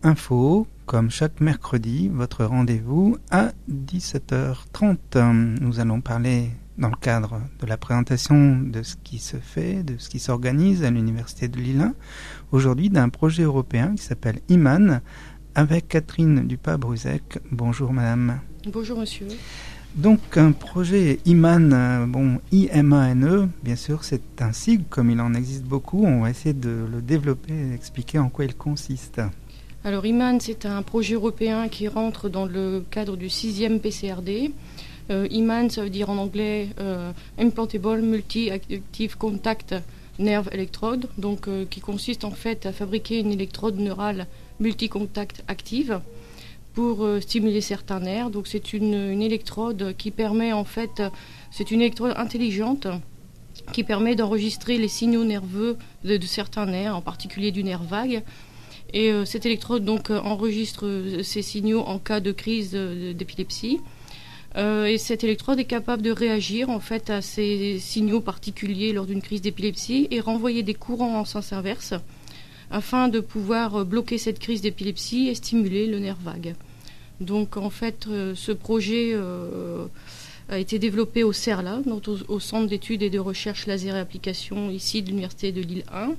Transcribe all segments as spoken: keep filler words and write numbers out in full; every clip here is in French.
Info, comme chaque mercredi, votre rendez-vous à dix-sept heures trente. Nous allons parler dans le cadre de la présentation de ce qui se fait, de ce qui s'organise à l'Université de Lille un, aujourd'hui d'un projet européen qui s'appelle IMAN, avec Catherine Dupas-Bruzec. Bonjour madame. Bonjour monsieur. Donc un projet IMAN, euh, bon, I M A N E, bien sûr c'est un sigle comme il en existe beaucoup, on va essayer de le développer et expliquer en quoi il consiste. Alors IMAN, c'est un projet européen qui rentre dans le cadre du sixième P C R D. Euh, IMAN, ça veut dire en anglais euh, Implantable Multi-Active Contact Nerve Electrode, donc euh, qui consiste en fait à fabriquer une électrode neurale multi-contact active pour euh, stimuler certains nerfs. Donc c'est une, une électrode qui permet en fait, c'est une électrode intelligente qui permet d'enregistrer les signaux nerveux de, de certains nerfs, en particulier du nerf vague. Et euh, cette électrode donc euh, enregistre euh, ces signaux en cas de crise euh, d'épilepsie. Euh, et cette électrode est capable de réagir en fait à ces signaux particuliers lors d'une crise d'épilepsie et renvoyer des courants en sens inverse afin de pouvoir euh, bloquer cette crise d'épilepsie et stimuler le nerf vague. Donc en fait, euh, ce projet euh, a été développé au CERLA, donc au, au Centre d'études et de recherche laser et applications ici de l'Université de Lille un.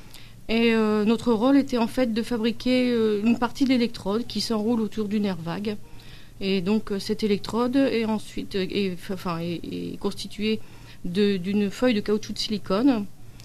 Et euh, notre rôle était en fait de fabriquer euh, une partie de l'électrode qui s'enroule autour du nerf vague. Et donc euh, cette électrode est ensuite euh, est, enfin, est, est constituée de, d'une feuille de caoutchouc de silicone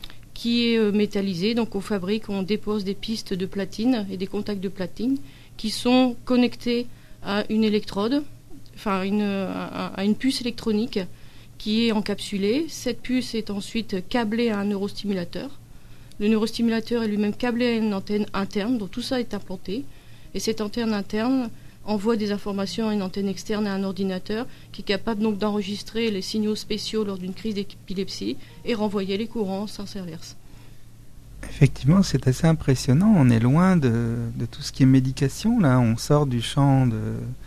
qui est euh, métallisée. Donc on fabrique, on dépose des pistes de platine et des contacts de platine qui sont connectés à une électrode, enfin une, à, à une puce électronique qui est encapsulée. Cette puce est ensuite câblée à un neurostimulateur. Le neurostimulateur est lui-même câblé à une antenne interne, donc tout ça est implanté. Et cette antenne interne envoie des informations à une antenne externe à un ordinateur qui est capable donc d'enregistrer les signaux spéciaux lors d'une crise d'épilepsie et renvoyer les courants en sens inverse. Effectivement, c'est assez impressionnant. On est loin de, de tout ce qui est médication. Là, on sort du champ de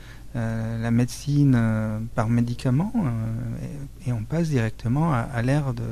euh, la médecine euh, par médicament euh, et, et on passe directement à, à l'ère de...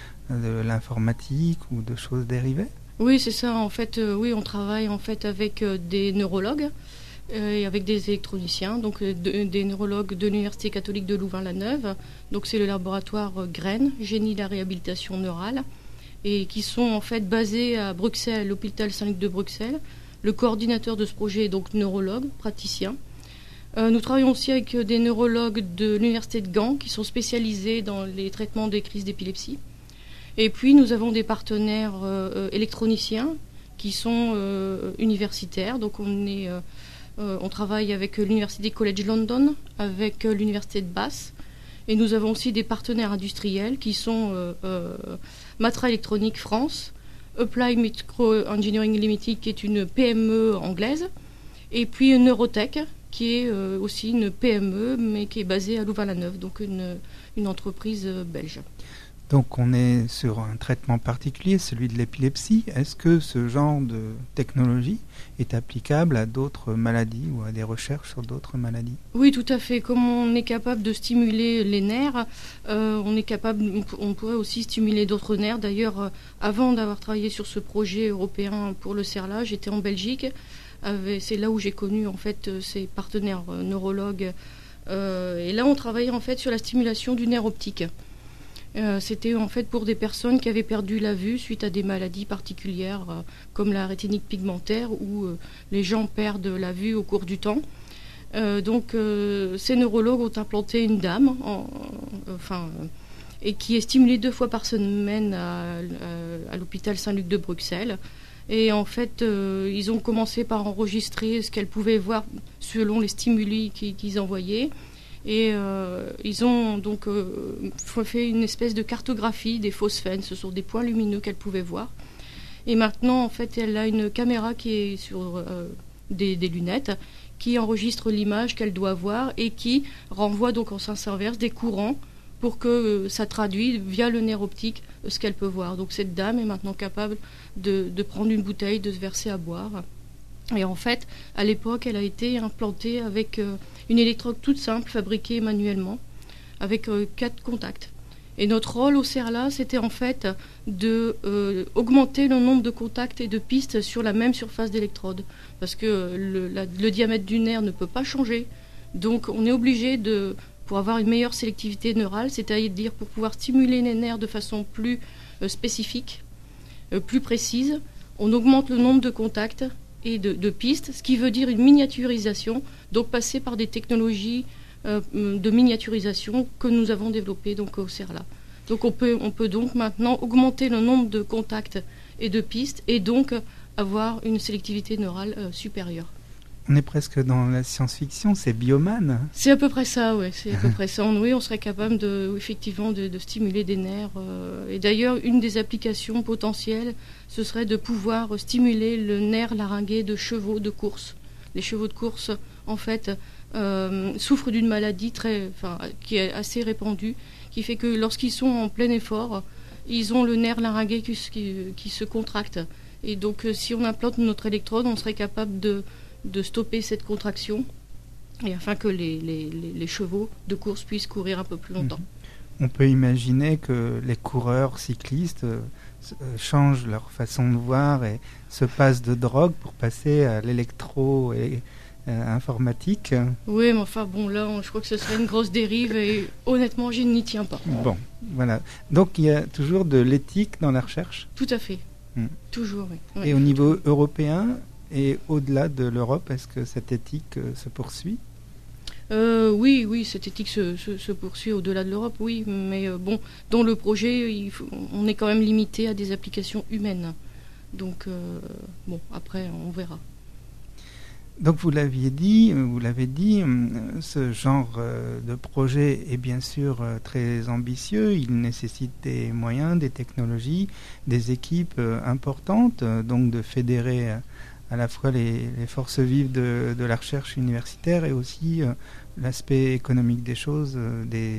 de l'informatique ou de choses dérivées? Oui, c'est ça. En fait, euh, oui, on travaille en fait avec euh, des neurologues euh, et avec des électroniciens, donc euh, de, des neurologues de l'Université catholique de Louvain-la-Neuve. Donc c'est le laboratoire euh, GREN, Génie de la réhabilitation neurale, et qui sont en fait basés à Bruxelles, à l'hôpital Saint-Luc de Bruxelles. Le coordinateur de ce projet est donc neurologue, praticien. Euh, nous travaillons aussi avec euh, des neurologues de l'Université de Gand qui sont spécialisés dans les traitements des crises d'épilepsie. Et puis nous avons des partenaires euh, électroniciens qui sont euh, universitaires. Donc on, est, euh, euh, on travaille avec l'Université College London, avec euh, l'Université de Bath. Et nous avons aussi des partenaires industriels qui sont euh, euh, Matra Electronics France, Apply Micro Engineering Limited qui est une P M E anglaise, et puis Neurotech qui est euh, aussi une P M E mais qui est basée à Louvain-la-Neuve, donc une, une entreprise euh, belge. Donc on est sur un traitement particulier, celui de l'épilepsie. Est-ce que ce genre de technologie est applicable à d'autres maladies ou à des recherches sur d'autres maladies? Oui, tout à fait. Comme on est capable de stimuler les nerfs, euh, on est capable, on pourrait aussi stimuler d'autres nerfs. D'ailleurs, euh, avant d'avoir travaillé sur ce projet européen pour le CERLA, j'étais en Belgique. Avec, c'est là où j'ai connu en fait ces partenaires euh, neurologues. Euh, et là, on travaillait en fait sur la stimulation du nerf optique. Euh, c'était en fait pour des personnes qui avaient perdu la vue suite à des maladies particulières euh, comme la rétinite pigmentaire où euh, les gens perdent la vue au cours du temps. Euh, donc euh, ces neurologues ont implanté une dame en, euh, enfin, euh, et qui est stimulée deux fois par semaine à, à, à l'hôpital Saint-Luc de Bruxelles. Et en fait, euh, ils ont commencé par enregistrer ce qu'elle pouvait voir selon les stimuli qu'ils, qu'ils envoyaient. Et euh, ils ont donc euh, fait une espèce de cartographie des phosphènes. Ce sont des points lumineux qu'elle pouvait voir. Et maintenant, en fait, elle a une caméra qui est sur euh, des, des lunettes qui enregistre l'image qu'elle doit voir et qui renvoie donc en sens inverse des courants pour que euh, ça traduise via le nerf optique euh, ce qu'elle peut voir. Donc cette dame est maintenant capable de, de prendre une bouteille, de se verser à boire. Et en fait, à l'époque, elle a été implantée avec euh, une électrode toute simple, fabriquée manuellement, avec euh, quatre contacts. Et notre rôle au CERLA, c'était en fait d'augmenter euh, le nombre de contacts et de pistes sur la même surface d'électrode. Parce que le, la, le diamètre du nerf ne peut pas changer. Donc on est obligé de, pour avoir une meilleure sélectivité neurale, c'est-à-dire pour pouvoir stimuler les nerfs de façon plus euh, spécifique, euh, plus précise, on augmente le nombre de contacts et de, de pistes, ce qui veut dire une miniaturisation, donc passer par des technologies euh, de miniaturisation que nous avons développées donc, au CERLA. Donc on peut, on peut donc maintenant augmenter le nombre de contacts et de pistes et donc avoir une sélectivité neurale euh, supérieure. On est presque dans la science-fiction, c'est Bioman. C'est à peu près ça, ouais. C'est à peu près ça. On, oui, on serait capable de, effectivement, de, de stimuler des nerfs. Euh, et d'ailleurs, une des applications potentielles, ce serait de pouvoir stimuler le nerf laryngué de chevaux de course. Les chevaux de course, en fait, euh, souffrent d'une maladie très, enfin, qui est assez répandue, qui fait que lorsqu'ils sont en plein effort, ils ont le nerf laryngué qui, qui, qui se contracte. Et donc, si on implante notre électrode, on serait capable de de stopper cette contraction et afin que les, les, les chevaux de course puissent courir un peu plus longtemps. On peut imaginer que les coureurs cyclistes euh, changent leur façon de voir et se passent de drogue pour passer à l'électro et euh, informatique. Oui, mais enfin bon, là, on, je crois que ce serait une grosse dérive et honnêtement, je n'y tiens pas. Bon, voilà. Donc il y a toujours de l'éthique dans la recherche ? Tout à fait. Hmm. Toujours, oui. Ouais, et au niveau européen et au-delà de l'Europe, est-ce que cette éthique euh, se poursuit ? euh, Oui, oui, cette éthique se, se, se poursuit au-delà de l'Europe, oui. Mais euh, bon, dans le projet, il faut, on est quand même limité à des applications humaines. Donc, euh, bon, après, on verra. Donc, vous l'aviez dit, vous l'avez dit, ce genre euh, de projet est bien sûr euh, très ambitieux. Il nécessite des moyens, des technologies, des équipes euh, importantes, euh, donc de fédérer euh, à la fois les, les forces vives de, de la recherche universitaire et aussi euh, l'aspect économique des choses, euh, des,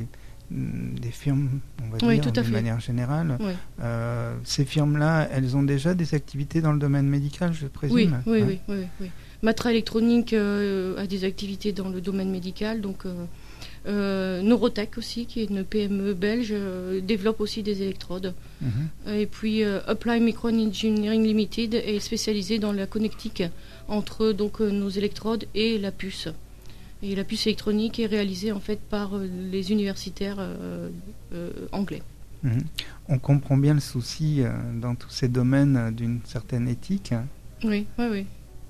des firmes, on va oui, dire, tout à de fait. manière générale. Oui. Euh, ces firmes-là, elles ont déjà des activités dans le domaine médical, je présume ? Oui, oui, hein oui, oui, oui. Matra Électronique euh, a des activités dans le domaine médical, donc euh, euh, Neurotech aussi, qui est une P M E belge, euh, développe aussi des électrodes. Mm-hmm. Et puis euh, Apply Micro Engineering Limited est spécialisé dans la connectique entre donc euh, nos électrodes et la puce. Et la puce électronique est réalisée en fait par euh, les universitaires euh, euh, anglais. Mm-hmm. On comprend bien le souci euh, dans tous ces domaines euh, d'une certaine éthique. Oui, oui, oui.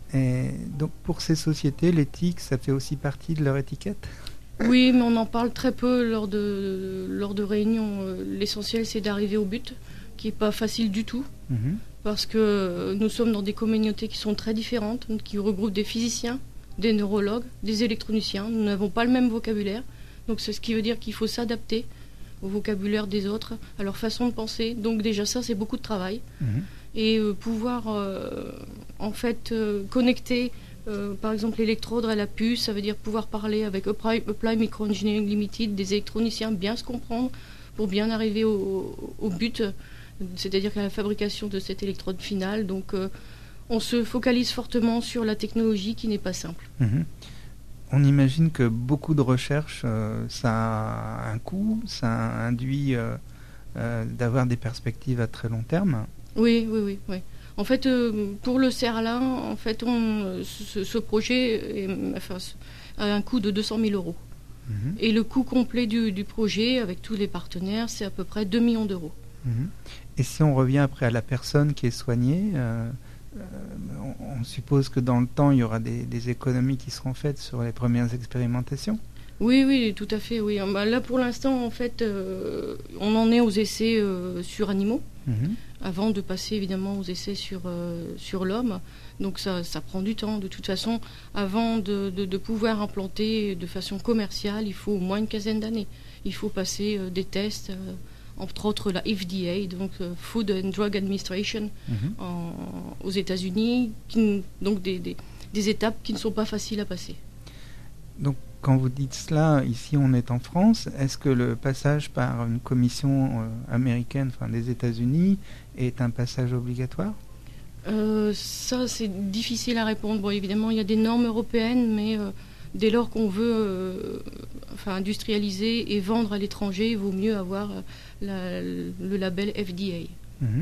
Et donc pour ces sociétés, l'éthique, ça fait aussi partie de leur étiquette ? Oui, mais on en parle très peu lors de, lors de réunions. L'essentiel, c'est d'arriver au but, qui n'est pas facile du tout, mmh. parce que nous sommes dans des communautés qui sont très différentes, qui regroupent des physiciens, des neurologues, des électroniciens. Nous n'avons pas le même vocabulaire, donc c'est ce qui veut dire qu'il faut s'adapter au vocabulaire des autres, à leur façon de penser. Donc déjà ça, c'est beaucoup de travail. Mmh. Et euh, pouvoir euh, en fait euh, connecter euh, par exemple l'électrode à la puce, ça veut dire pouvoir parler avec Apply, Apply Micro Engineering Limited, des électroniciens, bien se comprendre pour bien arriver au, au but, c'est-à-dire à la fabrication de cette électrode finale. Donc euh, on se focalise fortement sur la technologie qui n'est pas simple. Mmh. On imagine que beaucoup de recherche, euh, ça a un coût, ça induit euh, euh, d'avoir des perspectives à très long terme. Oui, oui, oui, oui. En fait, euh, pour le CERLA, en fait, on, ce, ce projet est, enfin, a un coût de deux cent mille euros. Mmh. Et le coût complet du, du projet, avec tous les partenaires, c'est à peu près deux millions d'euros. Mmh. Et si on revient après à la personne qui est soignée, euh, euh, on, on suppose que dans le temps, il y aura des, des économies qui seront faites sur les premières expérimentations ? Oui, oui, tout à fait, oui. Bah, là, pour l'instant, en fait, euh, on en est aux essais euh, sur animaux, mmh. avant de passer, évidemment, aux essais sur, euh, sur l'homme. Donc, ça, ça prend du temps. De toute façon, avant de, de, de pouvoir implanter de façon commerciale, il faut au moins une quinzaine d'années. Il faut passer euh, des tests, euh, entre autres la F D A, donc euh, Food and Drug Administration, mmh. en, aux États-Unis, qui, donc des, des, des étapes qui ne sont pas faciles à passer. Donc, quand vous dites cela, ici on est en France, est-ce que le passage par une commission euh, américaine, enfin des États-Unis, est un passage obligatoire ? euh, Ça, c'est difficile à répondre. Bon, évidemment, il y a des normes européennes, mais euh, dès lors qu'on veut euh, enfin, industrialiser et vendre à l'étranger, il vaut mieux avoir la, le label F D A. Mmh.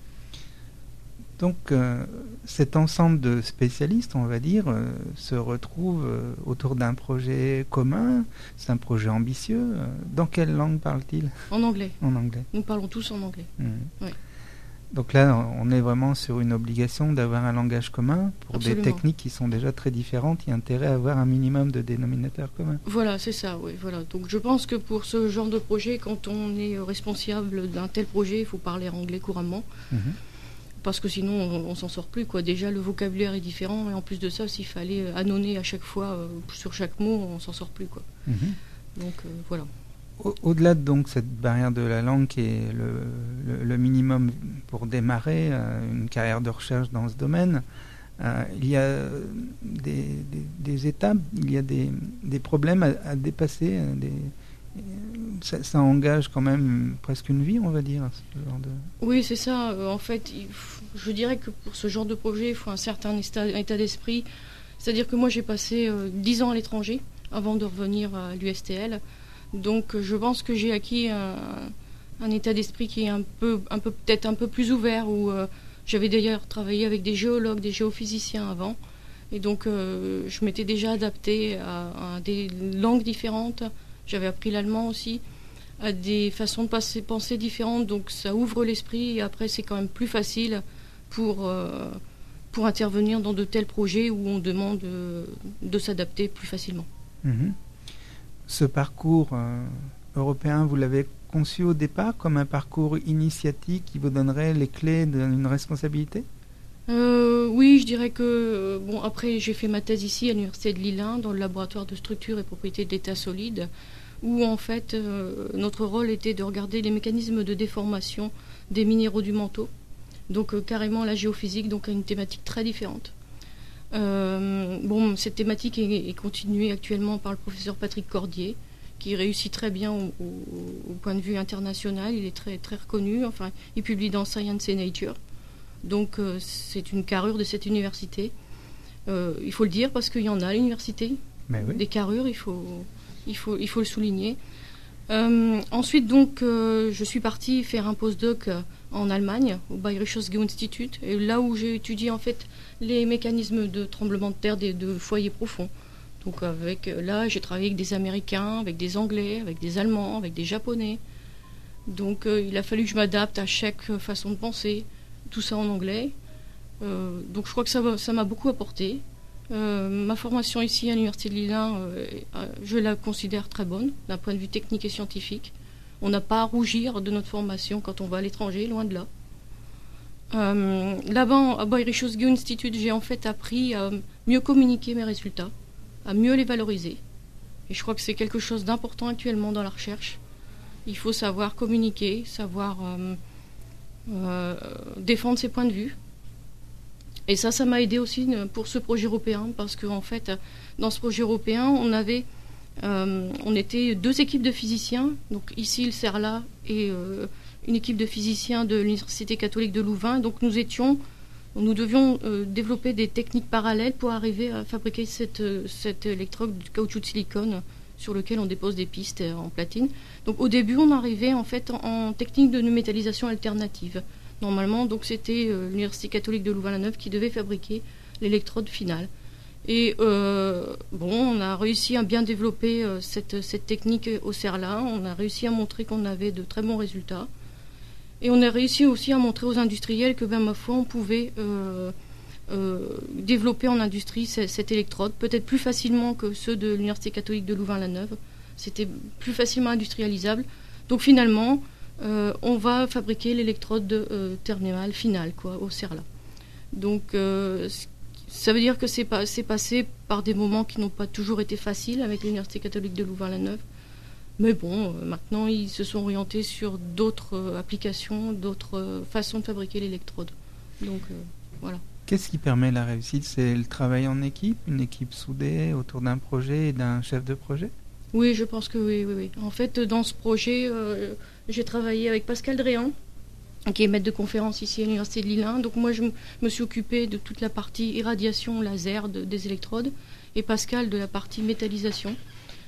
Donc euh, cet ensemble de spécialistes, on va dire, euh, se retrouve euh, autour d'un projet commun. C'est un projet ambitieux. Euh, dans quelle langue parle-t-il ? En anglais. En anglais. Nous parlons tous en anglais. Mmh. Oui. Donc là, on est vraiment sur une obligation d'avoir un langage commun pour Absolument. des techniques qui sont déjà très différentes. Il y a intérêt à avoir un minimum de dénominateurs communs. Voilà, c'est ça, oui. Voilà. Donc je pense que pour ce genre de projet, quand on est responsable d'un tel projet, il faut parler anglais couramment. Mmh. Parce que sinon, on, on s'en sort plus, quoi. Déjà, le vocabulaire est différent, et en plus de ça, s'il fallait annonner à chaque fois euh, sur chaque mot, on s'en sort plus, quoi. Mmh. Donc euh, voilà. Au- au-delà de donc cette barrière de la langue qui est le, le, le minimum pour démarrer euh, une carrière de recherche dans ce domaine, euh, il y a des, des, des étapes, il y a des, des problèmes à, à dépasser. Des, ça, ça engage quand même presque une vie, on va dire. Ce genre de... Oui, c'est ça. Euh, en fait, il faut, je dirais que pour ce genre de projet, il faut un certain état, état d'esprit. C'est-à-dire que moi, j'ai passé euh, dix ans à l'étranger avant de revenir à l'U S T L. Donc je pense que j'ai acquis un, un état d'esprit qui est un peu, un peu peut-être un peu plus ouvert, où euh, j'avais d'ailleurs travaillé avec des géologues, des géophysiciens avant, et donc euh, je m'étais déjà adaptée à, à des langues différentes. J'avais appris l'allemand aussi, à des façons de passer, penser différentes, donc ça ouvre l'esprit, et après c'est quand même plus facile pour, euh, pour intervenir dans de tels projets où on demande euh, de s'adapter plus facilement. Mmh. Ce parcours euh, européen, vous l'avez conçu au départ comme un parcours initiatique qui vous donnerait les clés d'une responsabilité ? euh, Oui, je dirais que... Bon, après, j'ai fait ma thèse ici à l'Université de Lille, dans le laboratoire de structure et propriété d'état solide, où en fait, euh, notre rôle était de regarder les mécanismes de déformation des minéraux du manteau. Donc euh, carrément la géophysique, donc une thématique très différente. Euh, bon, cette thématique est, est continuée actuellement par le professeur Patrick Cordier, qui réussit très bien au, au, au point de vue international. Il est très, très reconnu. Enfin, il publie dans Science et Nature. Donc, euh, c'est une carrure de cette université. Euh, il faut le dire parce qu'il y en a à l'université. Mais oui. Des carrures, il faut, il faut, il faut le souligner. Euh, ensuite, donc, euh, je suis partie faire un postdoc en Allemagne, au Bayerisches Geoinstitut, et là où j'ai étudié en fait les mécanismes de tremblement de terre des, de foyers profonds. Donc avec, là, j'ai travaillé avec des Américains, avec des Anglais, avec des Allemands, avec des Japonais. Donc euh, il a fallu que je m'adapte à chaque façon de penser, tout ça en anglais. Euh, donc je crois que ça, ça m'a beaucoup apporté. Euh, ma formation ici à l'Université de Lille, euh, je la considère très bonne d'un point de vue technique et scientifique. On n'a pas à rougir de notre formation quand on va à l'étranger, loin de là. Euh, là-bas, à Bayerisches Geoinstitut, j'ai en fait appris à mieux communiquer mes résultats, à mieux les valoriser. Et je crois que c'est quelque chose d'important actuellement dans la recherche. Il faut savoir communiquer, savoir euh, euh, défendre ses points de vue. Et ça, ça m'a aidé aussi pour ce projet européen, parce qu'en fait, dans ce projet européen, on avait... Euh, on était deux équipes de physiciens, donc ici le CERLA et euh, une équipe de physiciens de l'Université catholique de Louvain. Donc nous étions, nous devions euh, développer des techniques parallèles pour arriver à fabriquer cette, cette électrode de caoutchouc de silicone sur lequel on dépose des pistes en platine. Donc au début, on arrivait en fait en, en technique de métallisation alternative. Normalement, donc c'était euh, l'Université catholique de Louvain-la-Neuve qui devait fabriquer l'électrode finale. Et euh, bon, on a réussi à bien développer euh, cette, cette technique au CERLA. On a réussi à montrer qu'on avait de très bons résultats. Et on a réussi aussi à montrer aux industriels que, ben, ma foi, on pouvait euh, euh, développer en industrie cette, cette électrode, peut-être plus facilement que ceux de l'Université catholique de Louvain-la-Neuve. C'était plus facilement industrialisable. Donc finalement, euh, on va fabriquer l'électrode euh, terminale finale, quoi, au CERLA. Donc, euh, ça veut dire que c'est, pas, c'est passé par des moments qui n'ont pas toujours été faciles avec l'Université catholique de Louvain-la-Neuve. Mais bon, euh, maintenant, ils se sont orientés sur d'autres euh, applications, d'autres euh, façons de fabriquer l'électrode. Donc, euh, voilà. Qu'est-ce qui permet la réussite ? C'est le travail en équipe, une équipe soudée autour d'un projet et d'un chef de projet ? Oui, je pense que oui, oui, oui. En fait, dans ce projet, euh, j'ai travaillé avec Pascal Dréan, qui est maître de conférence ici à l'Université de Lille. Donc moi, je me suis occupée de toute la partie irradiation laser de, des électrodes, et Pascal de la partie métallisation.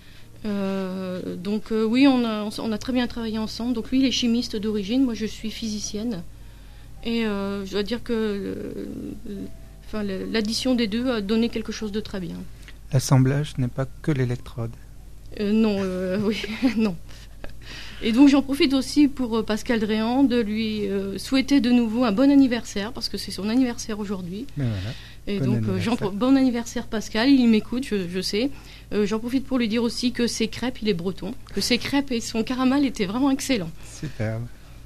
Euh, donc euh, oui, on a, on a très bien travaillé ensemble. Donc lui, il est chimiste d'origine, moi je suis physicienne. Et euh, je dois dire que euh, enfin, l'addition des deux a donné quelque chose de très bien. L'assemblage n'est pas que l'électrode. Euh, non, euh, oui, non. Et donc j'en profite aussi pour Pascal Dréan de lui euh, souhaiter de nouveau un bon anniversaire, parce que c'est son anniversaire aujourd'hui. Mais voilà. Et Bon donc anniversaire. euh, bon anniversaire Pascal, il m'écoute, je, je sais. Euh, j'en profite pour lui dire aussi que ses crêpes, il est breton, que ses crêpes et son caramel étaient vraiment excellents. Superbe.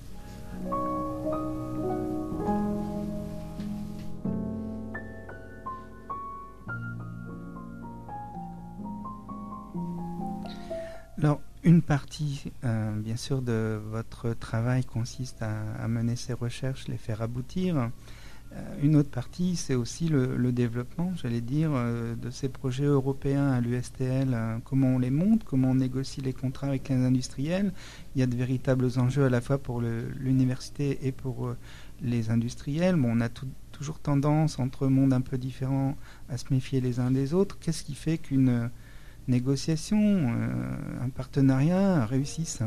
Alors, une partie, euh, bien sûr, de votre travail consiste à, à mener ces recherches, les faire aboutir. Euh, une autre partie, c'est aussi le, le développement, j'allais dire, euh, de ces projets européens à l'U S T L. Euh, comment on les monte, comment on négocie les contrats avec les industriels. Il y a de véritables enjeux à la fois pour l'université et pour euh, les industriels. Bon, on a tout, toujours tendance, entre mondes un peu différents, à se méfier les uns des autres. Qu'est-ce qui fait qu'une négociation, euh, un partenariat réussissent?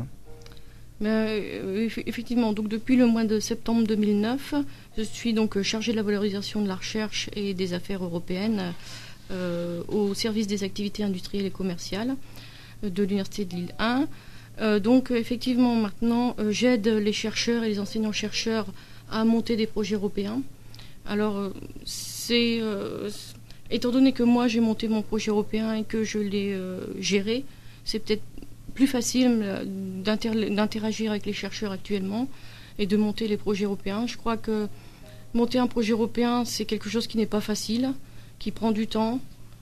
Euh, effectivement, donc depuis le mois de septembre deux mille neuf, je suis donc chargée de la valorisation de la recherche et des affaires européennes euh, au service des activités industrielles et commerciales de l'Université de Lille un. Euh, donc effectivement, maintenant, euh, j'aide les chercheurs et les enseignants-chercheurs à monter des projets européens. Alors, euh, c'est... Euh, étant donné que moi j'ai monté mon projet européen et que je l'ai euh, géré, c'est peut-être plus facile d'interagir avec les chercheurs actuellement et de monter les projets européens. Je crois que monter un projet européen, c'est quelque chose qui n'est pas facile, qui prend du temps.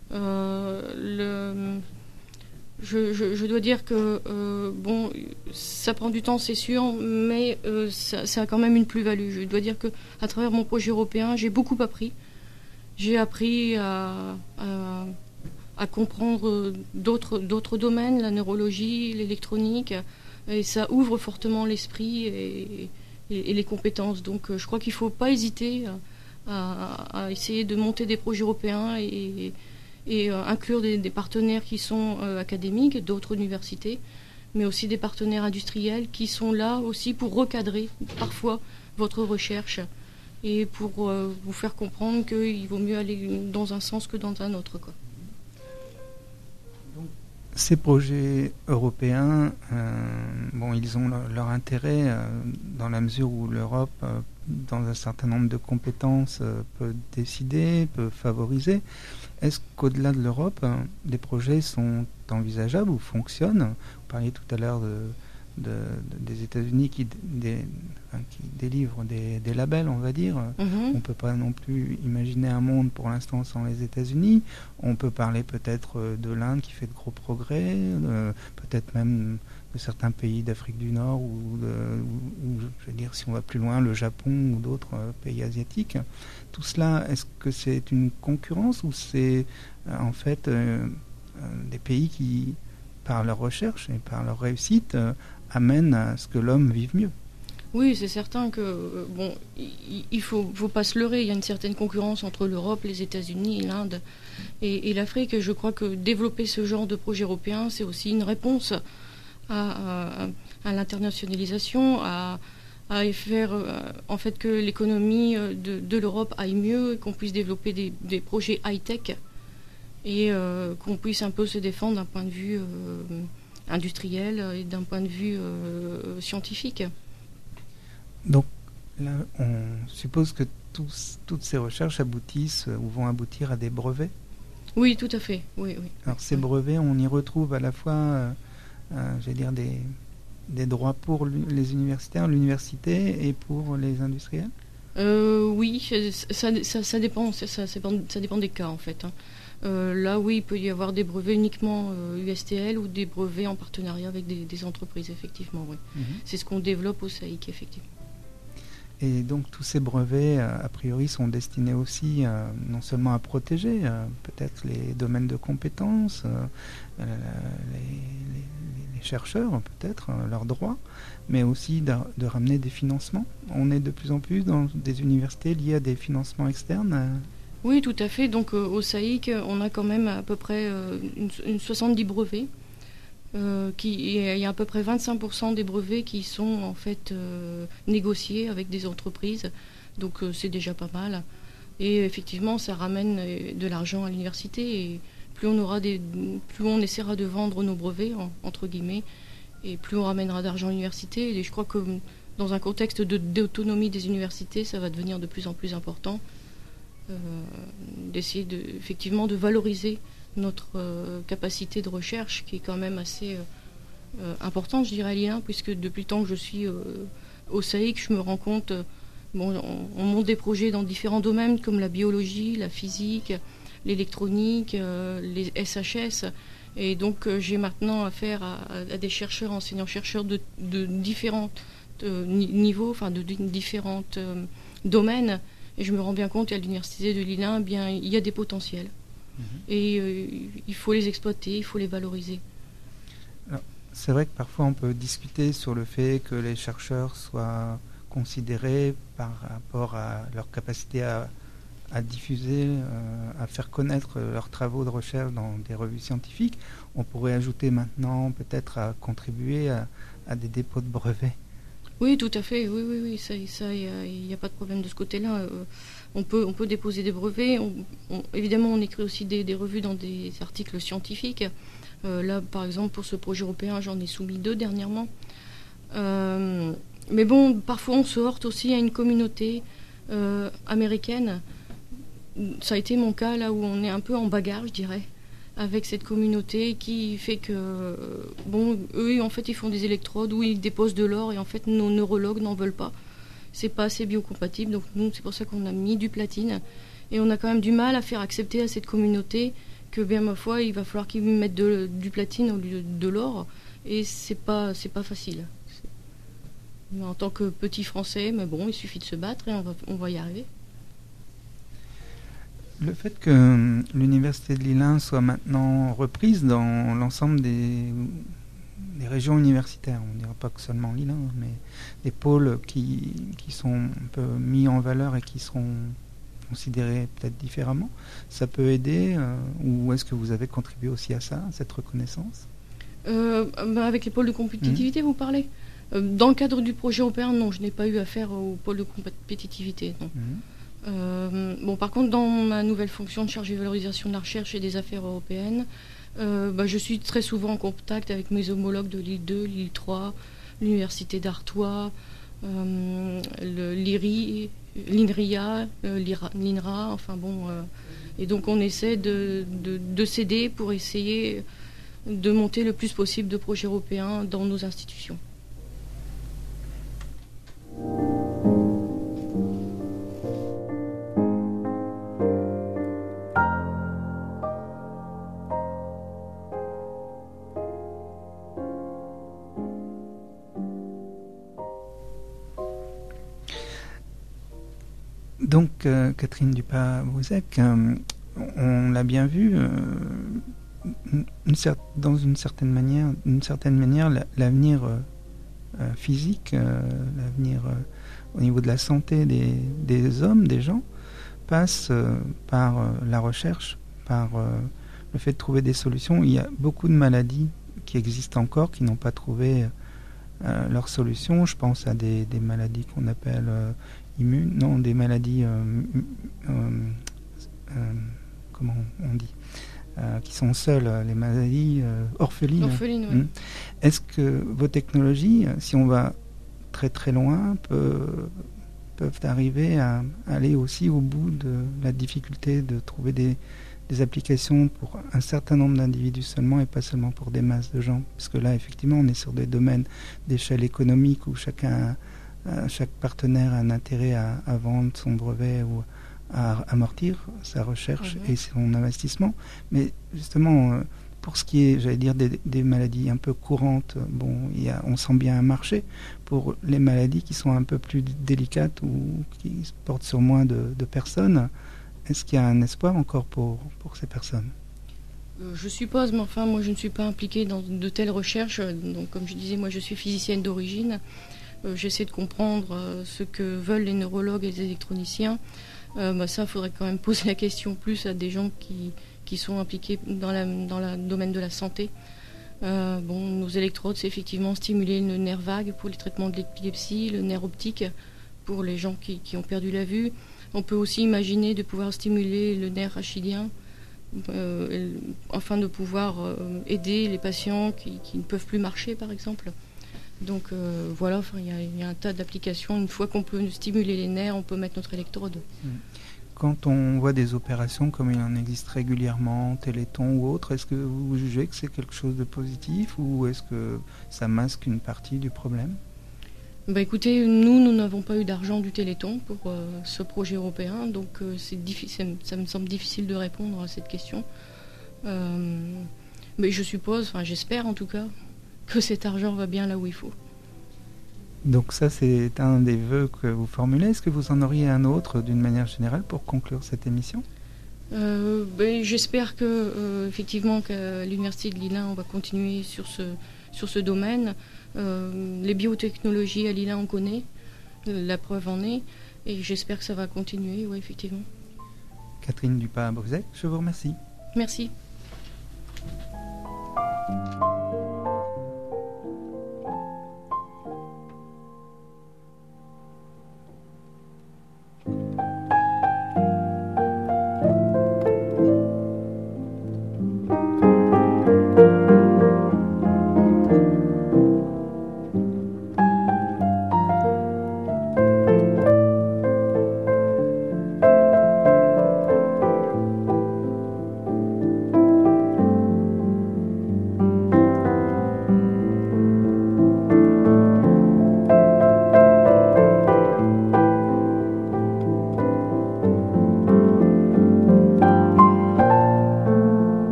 Euh, le, je, je, je dois dire que euh, bon, ça prend du temps, c'est sûr, mais euh, ça, ça a quand même une plus-value. Je dois dire qu'à travers mon projet européen, j'ai beaucoup appris. J'ai appris à, à, à comprendre d'autres d'autres domaines, la neurologie, l'électronique, et ça ouvre fortement l'esprit et, et, et les compétences. Donc je crois qu'il ne faut pas hésiter à, à essayer de monter des projets européens et, et inclure des, des partenaires qui sont euh, académiques, d'autres universités, mais aussi des partenaires industriels qui sont là aussi pour recadrer parfois votre recherche et pour euh, vous faire comprendre qu'il vaut mieux aller dans un sens que dans un autre, quoi. Ces projets européens, euh, bon, ils ont leur, leur intérêt euh, dans la mesure où l'Europe, euh, dans un certain nombre de compétences, euh, peut décider, peut favoriser. Est-ce qu'au-delà de l'Europe, euh, des projets sont envisageables ou fonctionnent? Vous parliez tout à l'heure de, de, de, des États-Unis qui, des, enfin, qui délivrent des, des labels, on va dire. Mm-hmm. On ne peut pas non plus imaginer un monde pour l'instant sans les États-Unis. On peut parler peut-être de l'Inde qui fait de gros progrès, euh, peut-être même de certains pays d'Afrique du Nord ou, de, ou, ou, je veux dire, si on va plus loin, le Japon ou d'autres euh, pays asiatiques. Tout cela, est-ce que c'est une concurrence ou c'est euh, en fait euh, euh, des pays qui, par leur recherche et par leur réussite, euh, amènent à ce que l'homme vive mieux? Oui, c'est certain que bon, il ne faut, faut pas se leurrer. Il y a une certaine concurrence entre l'Europe, les États-Unis, l'Inde et, et l'Afrique. Je crois que développer ce genre de projet européen, c'est aussi une réponse à, à, à l'internationalisation, à, à faire euh, en fait que l'économie de, de l'Europe aille mieux, qu'on puisse développer des, des projets high-tech et euh, qu'on puisse un peu se défendre d'un point de vue euh, industriel et d'un point de vue euh, scientifique. Donc là, on suppose que tous, toutes ces recherches aboutissent ou vont aboutir à des brevets? Oui, tout à fait. Oui, oui. Alors ces brevets, on y retrouve à la fois, euh, euh, j'allais dire, des, des droits pour les universitaires, l'université et pour les industriels? euh, Oui, ça, ça, ça, dépend, ça, ça, ça dépend des cas en fait. Hein. Euh, là, oui, il peut y avoir des brevets uniquement euh, U S T L ou des brevets en partenariat avec des, des entreprises, effectivement. Oui. Mm-hmm. C'est ce qu'on développe au S A I C, effectivement. Et donc tous ces brevets, euh, a priori, sont destinés aussi euh, non seulement à protéger euh, peut-être les domaines de compétences, euh, euh, les, les, les chercheurs, peut-être, euh, leurs droits, mais aussi de, de ramener des financements. On est de plus en plus dans des universités liées à des financements externes. Euh. Oui, tout à fait. Donc euh, au S A I C, on a quand même à peu près euh, une, une soixante-dix brevets Euh, qui, il y a à peu près vingt-cinq pour cent des brevets qui sont en fait euh, négociés avec des entreprises, donc euh, c'est déjà pas mal. Et effectivement, ça ramène de l'argent à l'université. Et plus on aura des, plus on essaiera de vendre nos brevets en, entre guillemets, et plus on ramènera d'argent à l'université. Et je crois que dans un contexte de, d'autonomie des universités, ça va devenir de plus en plus important euh, d'essayer de, effectivement de valoriser notre euh, capacité de recherche, qui est quand même assez euh, euh, importante, je dirais, à l'I L un, puisque depuis le temps que je suis euh, au S A I C, je me rends compte, euh, bon, on, on monte des projets dans différents domaines, comme la biologie, la physique, l'électronique, euh, les S H S, et donc euh, j'ai maintenant affaire à, à des chercheurs, enseignants-chercheurs de, de différents euh, niveaux, enfin de, de différents euh, domaines, et je me rends bien compte qu'à l'université de Lille un, bien, il y a des potentiels. Et euh, il faut les exploiter, il faut les valoriser. Alors, c'est vrai que parfois on peut discuter sur le fait que les chercheurs soient considérés par rapport à leur capacité à, à diffuser, euh, à faire connaître leurs travaux de recherche dans des revues scientifiques. On pourrait ajouter maintenant peut-être à contribuer à, à des dépôts de brevets. Oui, tout à fait. Oui, oui, oui. Ça, ça, il n'y a, a pas de problème de ce côté-là. Euh, on peut, on peut déposer des brevets. On, on, évidemment, on écrit aussi des, des revues dans des articles scientifiques. Euh, là, par exemple, pour ce projet européen, j'en ai soumis deux dernièrement. Euh, mais bon, parfois, on se heurte aussi à une communauté euh, américaine. Ça a été mon cas, là où on est un peu en bagarre, je dirais, avec cette communauté qui fait que, bon, eux, en fait, ils font des électrodes où ils déposent de l'or et en fait, nos neurologues n'en veulent pas. C'est pas assez biocompatible, donc nous, c'est pour ça qu'on a mis du platine. Et on a quand même du mal à faire accepter à cette communauté que, bien ma foi, il va falloir qu'ils mettent de, du platine au lieu de l'or. Et c'est pas, c'est pas facile. Mais en tant que petit Français, mais bon, il suffit de se battre et on va, on va y arriver. Le fait que l'université de Lille un soit maintenant reprise dans l'ensemble des, des régions universitaires, on ne dira pas que seulement Lille un, mais des pôles qui, qui sont un peu mis en valeur et qui seront considérés peut-être différemment, ça peut aider euh, ou est-ce que vous avez contribué aussi à ça, à cette reconnaissance ? euh, bah Avec les pôles de compétitivité, mmh. vous parlez ? euh, Dans le cadre du projet européen, non, je n'ai pas eu affaire aux pôles de compétitivité, non. Mmh. Euh, bon, par contre, dans ma nouvelle fonction de chargée de valorisation de la recherche et des affaires européennes, euh, bah, je suis très souvent en contact avec mes homologues de Lille deux, Lille trois, l'Université d'Artois, euh, l'I R I, l'INRIA, euh, l'I N R A, enfin bon. Euh, et donc, on essaie de, de, de s'aider pour essayer de monter le plus possible de projets européens dans nos institutions. Donc, euh, Catherine Dupas-Bouzek, euh, on l'a bien vu, euh, une cer- dans une certaine manière, d'une certaine manière, la- l'avenir euh, euh, physique, euh, l'avenir euh, au niveau de la santé des, des hommes, des gens, passe euh, par euh, la recherche, par euh, le fait de trouver des solutions. Il y a beaucoup de maladies qui existent encore, qui n'ont pas trouvé euh, leur solution. Je pense à des, des maladies qu'on appelle euh, immunes, non, des maladies, euh, euh, euh, comment on dit, euh, qui sont seules, les maladies euh, orphelines. Orphelines, oui. Mmh. Est-ce que vos technologies, si on va très très loin, peut, peuvent arriver à aller aussi au bout de la difficulté de trouver des, des applications pour un certain nombre d'individus seulement et pas seulement pour des masses de gens? Parce que là, effectivement, on est sur des domaines d'échelle économique où chacun, euh, chaque partenaire a un intérêt à, à vendre son brevet ou à amortir sa recherche mmh. et son investissement. Mais justement, euh, pour ce qui est, j'allais dire, des, des maladies un peu courantes, bon, il y a, on sent bien un marché. Pour les maladies qui sont un peu plus délicates ou qui portent sur moins de, de personnes, est-ce qu'il y a un espoir encore pour, pour ces personnes ? euh, Je suppose, mais enfin, moi je ne suis pas impliquée dans de telles recherches. Donc, comme je disais, moi je suis physicienne d'origine. Euh, j'essaie de comprendre euh, ce que veulent les neurologues et les électroniciens. Euh, bah, ça, il faudrait quand même poser la question plus à des gens qui, qui sont impliqués dans, la, dans le domaine de la santé. Euh, bon, nos électrodes, c'est effectivement stimuler le nerf vague pour les traitements de l'épilepsie, le nerf optique pour les gens qui, qui ont perdu la vue. On peut aussi imaginer de pouvoir stimuler le nerf rachidien euh, afin de pouvoir euh, aider les patients qui, qui ne peuvent plus marcher, par exemple. Donc euh, voilà, enfin, il y, y a un tas d'applications. Une fois qu'on peut stimuler les nerfs, on peut mettre notre électrode. Quand on voit des opérations comme il en existe régulièrement, Téléthon ou autre, est-ce que vous jugez que c'est quelque chose de positif ou est-ce que ça masque une partie du problème ? Bah écoutez, nous, nous n'avons pas eu d'argent du Téléthon pour euh, ce projet européen, donc euh, c'est difficile, ça me semble difficile de répondre à cette question. Euh, mais je suppose, enfin j'espère en tout cas, que cet argent va bien là où il faut. Donc ça, c'est un des vœux que vous formulez. Est-ce que vous en auriez un autre d'une manière générale pour conclure cette émission ? euh, ben, J'espère que, euh, effectivement, qu'à l'Université de Lille un, on va continuer sur ce, sur ce domaine. Euh, les biotechnologies à Lille un, on connaît, la preuve en est, et j'espère que ça va continuer, oui, effectivement. Catherine Dupas-Bruzet, je vous remercie. Merci.